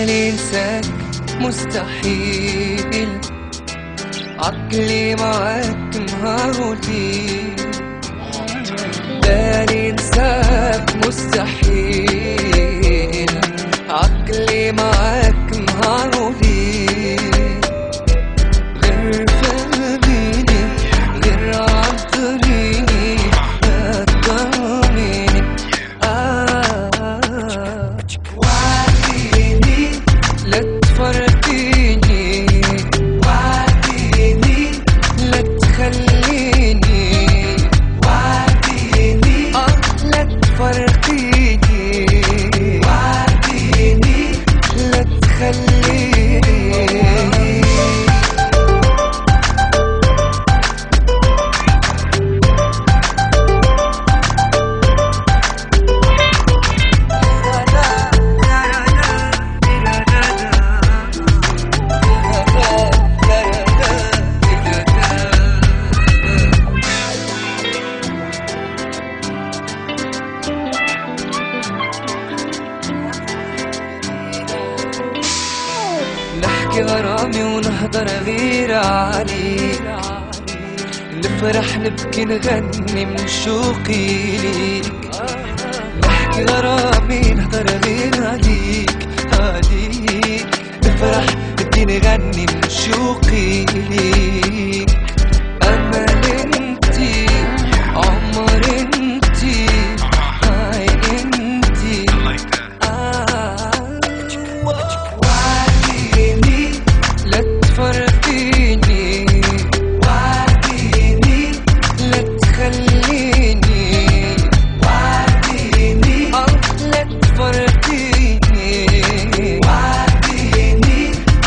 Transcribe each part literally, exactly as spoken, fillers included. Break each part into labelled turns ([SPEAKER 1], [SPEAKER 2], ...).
[SPEAKER 1] بالي انساك مستحيل، عقلي معاك مهارولي. بالي انساك مستحيل، عقلي معاك مهارولي. غير فهميني غير عطريني لا تطمني. آه وعديني لا تفرقيني، وعديني لا تخليني، وعديني آه لا تفرقيني، وعديني لا تخليني. نحكي غرامي ونهضر غير عليك، نفرح نبكي نغني من شوقي ليك. نحكي غرامي نهضر غير عليك عليك، نفرح نبكي نغني من شوقي ليك. أمل انتي عمر انتي عين انتي. فرقيني وعديني لا تخليني، وعديني آه لا تفرقيني، وعديني.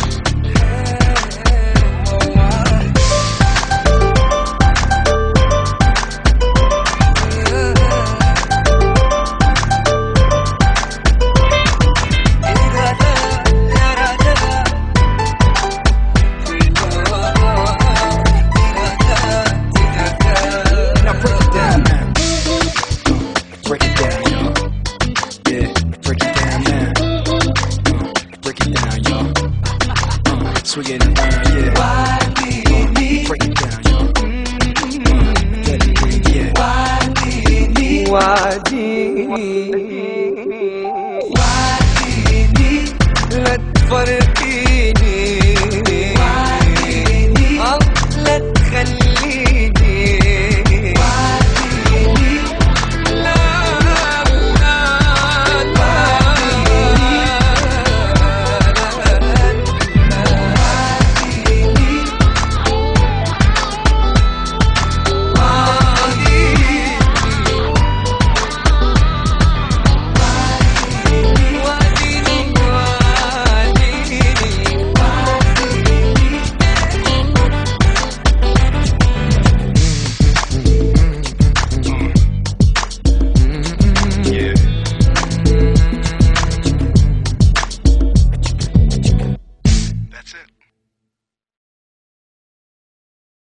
[SPEAKER 2] Break it down, y'all. Yeah, break it down now. Uh, break it down, y'all. Uh, swing it around, yeah. Uh, break it down, y'all. Uh, let it breathe, yeah.
[SPEAKER 1] وعديني وعديني وعديني لا تفرقيني.